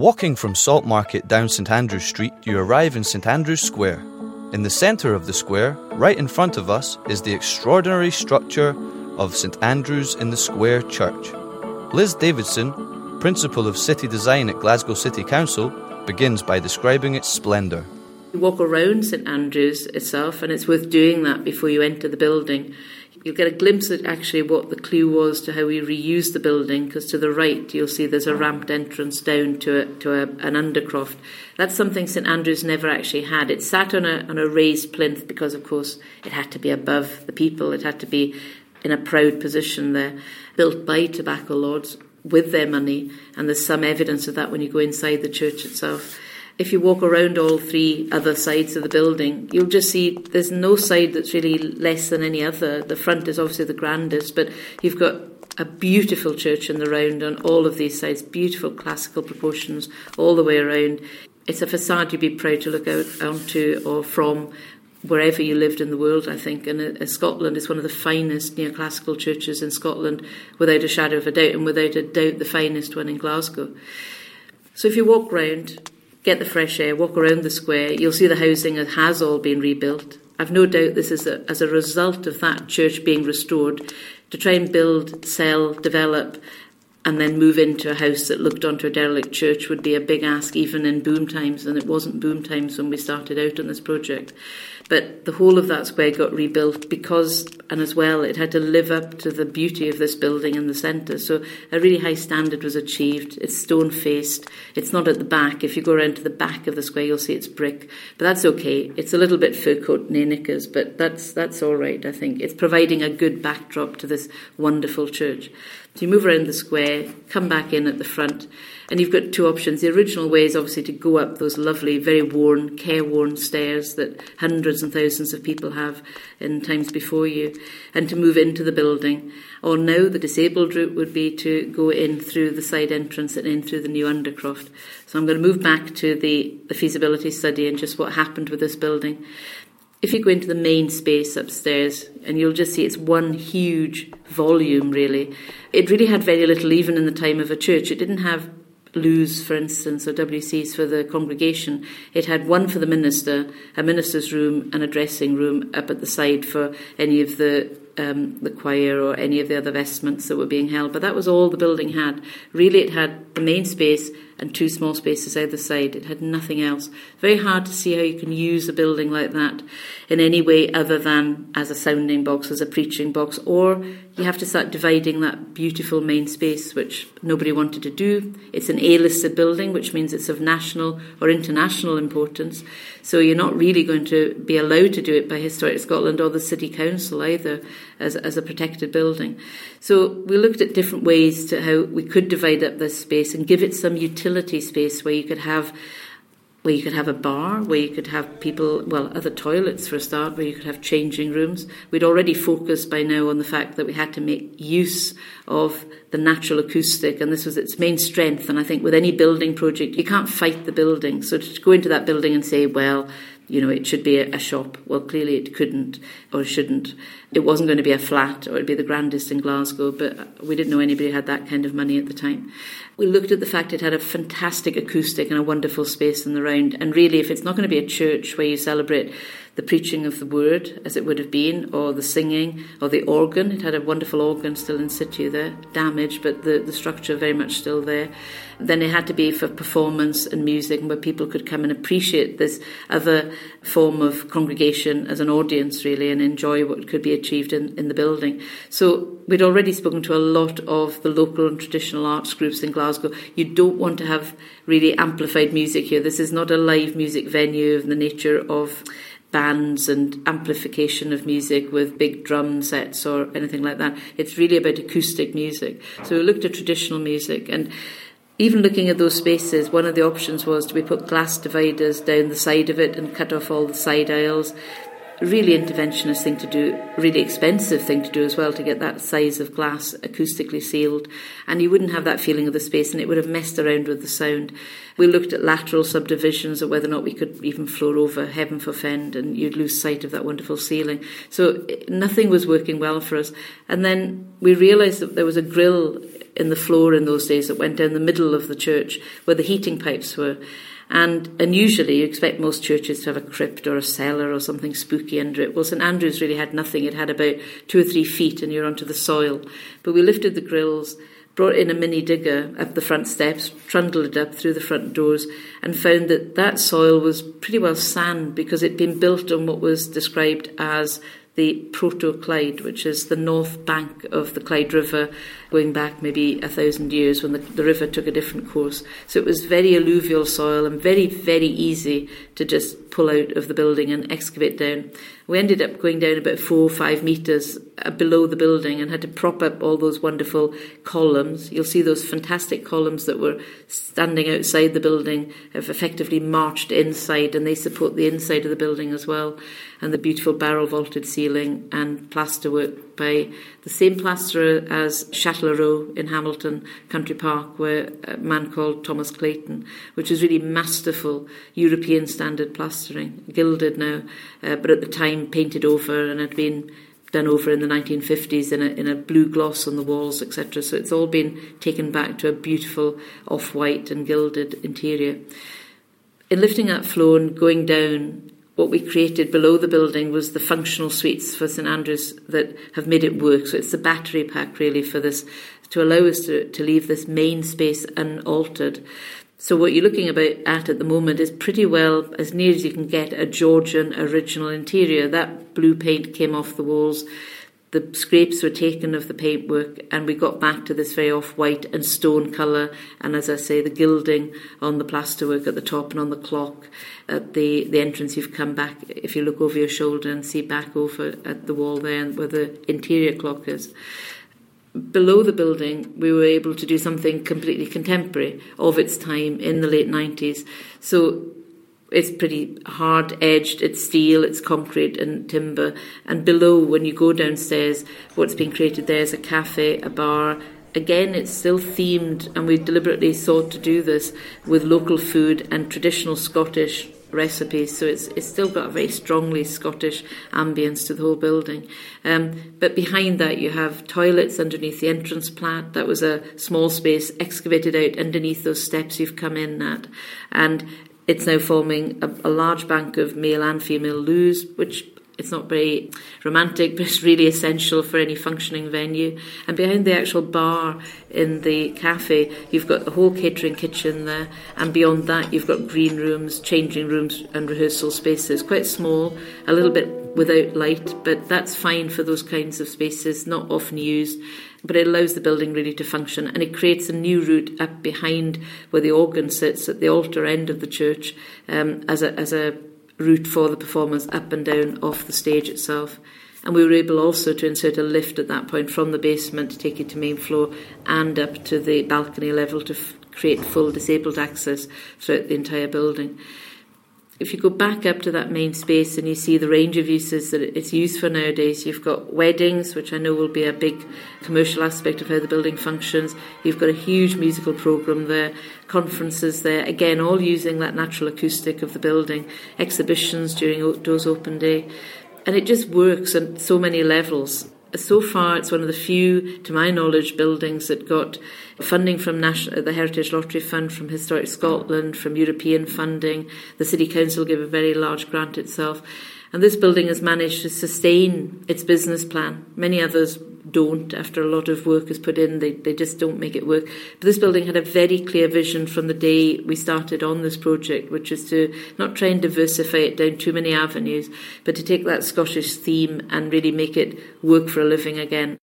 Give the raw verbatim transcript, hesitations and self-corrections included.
Walking from Salt Market down St Andrews Street, you arrive in St Andrews Square. In the centre of the square, right in front of us, is the extraordinary structure of St Andrews in the Square Church. Liz Davidson, Principal of City Design at Glasgow City Council, begins by describing its splendour. You walk around St Andrews itself, and it's worth doing that before you enter the building. You'll get a glimpse at actually what the clue was to how we reused the building, because to the right you'll see there's a ramped entrance down to a, to a, an undercroft. That's something St Andrews never actually had. It sat on a, on a raised plinth because, of course, it had to be above the people. It had to be in a proud position there, built by tobacco lords with their money, and there's some evidence of that when you go inside the church itself. If you walk around all three other sides of the building, you'll just see there's no side that's really less than any other. The front is obviously the grandest, but you've got a beautiful church in the round on all of these sides, beautiful classical proportions all the way around. It's a facade you'd be proud to look out onto or from wherever you lived in the world, I think. And uh, Scotland is one of the finest neoclassical churches in Scotland, without a shadow of a doubt, and without a doubt the finest one in Glasgow. So if you walk round, get the fresh air, walk around the square, you'll see the housing has all been rebuilt. I've no doubt this is a, as a result of that church being restored, to try and build, sell, develop, and then move into a house that looked onto a derelict church would be a big ask even in boom times, and it wasn't boom times when we started out on this project. But the whole of that square got rebuilt because, and as well, it had to live up to the beauty of this building in the centre. So a really high standard was achieved. It's stone-faced. It's not at the back. If you go around to the back of the square, you'll see it's brick. But that's okay. It's a little bit fur coat and knickers, but that's that's all right, I think. It's providing a good backdrop to this wonderful church. So you move around the square, come back in at the front, and you've got two options. The original way is obviously to go up those lovely, very worn, careworn stairs that hundreds and thousands of people have in times before you, and to move into the building. Or now the disabled route would be to go in through the side entrance and in through the new undercroft. So I'm going to move back to the, the feasibility study and just what happened with this building. If you go into the main space upstairs, and you'll just see it's one huge volume, really. It really had very little, even in the time of a church. It didn't have loos, for instance, or W Cs for the congregation. It had one for the minister, a minister's room, and a dressing room up at the side for any of the um, the choir or any of the other vestments that were being held. But that was all the building had. Really, it had the main space and two small spaces either side. It had nothing else. Very hard to see how you can use a building like that in any way other than as a sounding box, as a preaching box, or you have to start dividing that beautiful main space, which nobody wanted to do. It's an A-listed building, which means it's of national or international importance. So you're not really going to be allowed to do it by Historic Scotland or the City Council either as, as a protected building. So we looked at different ways to how we could divide up this space and give it some utility space where you could have where you could have a bar, where you could have people, well, other toilets for a start, where you could have changing rooms. We'd already focused by now on the fact that we had to make use of the natural acoustic, and this was its main strength. And I think with any building project, you can't fight the building. So to go into that building and say, well, you know, it should be a, a shop. Well, clearly it couldn't or shouldn't. It wasn't going to be a flat or it'd be the grandest in Glasgow, but we didn't know anybody had that kind of money at the time. We looked at the fact it had a fantastic acoustic and a wonderful space in the round. And really, if it's not going to be a church where you celebrate the preaching of the word, as it would have been, or the singing, or the organ. It had a wonderful organ still in situ there, damaged, but the, the structure very much still there. Then it had to be for performance and music, where people could come and appreciate this other form of congregation as an audience, really, and enjoy what could be achieved in, in the building. So we'd already spoken to a lot of the local and traditional arts groups in Glasgow. You don't want to have really amplified music here. This is not a live music venue of the nature of bands and amplification of music with big drum sets or anything like that. It's really about acoustic music. So we looked at traditional music, and even looking at those spaces, one of the options was, do we put glass dividers down the side of it and cut off all the side aisles? Really interventionist thing to do, really expensive thing to do as well, to get that size of glass acoustically sealed. And you wouldn't have that feeling of the space, and it would have messed around with the sound. We looked at lateral subdivisions of whether or not we could even floor over, heaven forfend, and you'd lose sight of that wonderful ceiling. So nothing was working well for us. And then we realised that there was a grill in the floor in those days that went down the middle of the church where the heating pipes were. And unusually, you expect most churches to have a crypt or a cellar or something spooky under it. Well, St Andrews really had nothing. It had about two or three feet and you're onto the soil. But we lifted the grills, brought in a mini digger up the front steps, trundled it up through the front doors, and found that that soil was pretty well sand because it'd been built on what was described as the Proto-Clyde, which is the north bank of the Clyde River, going back maybe a thousand years when the, the river took a different course. So it was very alluvial soil and very, very easy to just pull out of the building and excavate down. We ended up going down about four or five metres below the building and had to prop up all those wonderful columns. You'll see those fantastic columns that were standing outside the building have effectively marched inside, and they support the inside of the building as well. And the beautiful barrel vaulted ceiling and plasterwork by the same plasterer as Châtellerault in Hamilton Country Park, where a man called Thomas Clayton, which is really masterful European standard plastering, gilded now, uh, but at the time painted over and had been done over in the nineteen fifties in a, in a blue gloss on the walls, et cetera. So it's all been taken back to a beautiful off-white and gilded interior. In lifting that floor and going down, what we created below the building was the functional suites for St Andrews that have made it work. So it's the battery pack really for this, to allow us to, to leave this main space unaltered. So what you're looking about at at the moment is pretty well, as near as you can get, a Georgian original interior. That blue paint came off the walls. The scrapes were taken of the paintwork, and we got back to this very off-white and stone colour, and as I say, the gilding on the plasterwork at the top and on the clock at the, the entrance. You've come back, if you look over your shoulder and see back over at the wall there where the interior clock is. Below the building, we were able to do something completely contemporary of its time in the late nineties. So it's pretty hard-edged, it's steel, it's concrete and timber. And below, when you go downstairs, what's been created there is a cafe, a bar. Again, it's still themed, and we deliberately sought to do this with local food and traditional Scottish recipes, so it's it's still got a very strongly Scottish ambience to the whole building. Um, but behind that you have toilets underneath the entrance plat. That was a small space excavated out underneath those steps you've come in at, and it's now forming a, a large bank of male and female loos, which it's not very romantic, but it's really essential for any functioning venue. And behind the actual bar in the cafe, you've got the whole catering kitchen there. And beyond that, you've got green rooms, changing rooms and rehearsal spaces. Quite small, a little bit without light, but that's fine for those kinds of spaces, not often used. But it allows the building really to function, and it creates a new route up behind where the organ sits at the altar end of the church, um, as a as a route for the performance up and down off the stage itself. And we were able also to insert a lift at that point from the basement to take it to main floor and up to the balcony level to f- create full disabled access throughout the entire building. If you go back up to that main space and you see the range of uses that it's used for nowadays, you've got weddings, which I know will be a big commercial aspect of how the building functions. You've got a huge musical programme there, conferences there, again, all using that natural acoustic of the building, exhibitions during outdoors open day. And it just works on so many levels. So far, it's one of the few, to my knowledge, buildings that got funding from National, the Heritage Lottery Fund, from Historic Scotland, from European funding. The City Council gave a very large grant itself. And this building has managed to sustain its business plan. Many others don't. After a lot of work is put in, they, they just don't make it work. But this building had a very clear vision from the day we started on this project, which is to not try and diversify it down too many avenues, but to take that Scottish theme and really make it work for a living again.